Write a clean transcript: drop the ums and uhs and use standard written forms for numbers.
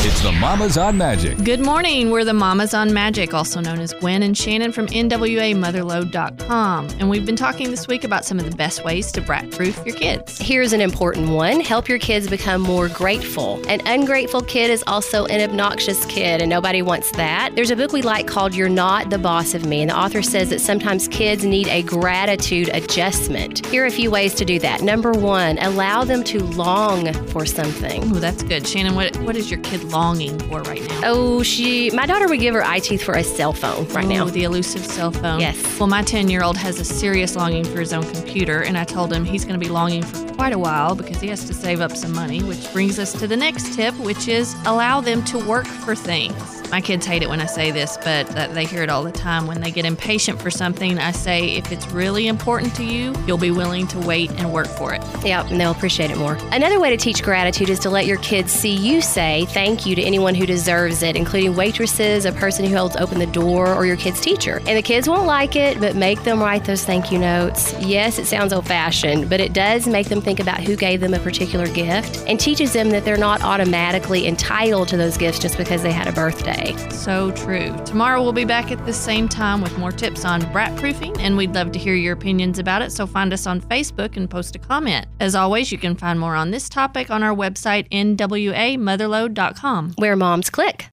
It's the Mamas on Magic. Good morning. We're the Mamas on Magic, also known as Gwen and Shannon from NWAMotherload.com. And we've been talking this week about some of the best ways to brat-proof your kids. Here's an important one. Help your kids become more grateful. An ungrateful kid is also an obnoxious kid, and nobody wants that. There's a book we like called You're Not the Boss of Me, and the author says that sometimes kids need a gratitude adjustment. Here are a few ways to do that. Number one, allow them to long for something. Oh, that's good. Shannon, what is your kid longing for right now? Oh, my daughter would give her eye teeth for a cell phone right now. The elusive cell phone. Yes. Well, my 10-year-old has a serious longing for his own computer, and I told him he's going to be longing for quite a while because he has to save up some money, which brings us to the next tip, which is allow them to work for things. My kids hate it when I say this, but they hear it all the time. When they get impatient for something, I say, if it's really important to you, you'll be willing to wait and work for it. Yeah, and they'll appreciate it more. Another way to teach gratitude is to let your kids see you say thank you to anyone who deserves it, including waitresses, a person who helps open the door, or your kid's teacher. And the kids won't like it, but make them write those thank you notes. Yes, it sounds old-fashioned, but it does make them think about who gave them a particular gift and teaches them that they're not automatically entitled to those gifts just because they had a birthday. So true. Tomorrow we'll be back at the same time with more tips on brat-proofing, and we'd love to hear your opinions about it, so find us on Facebook and post a comment. As always, you can find more on this topic on our website, NWAMotherload.com. Where moms click.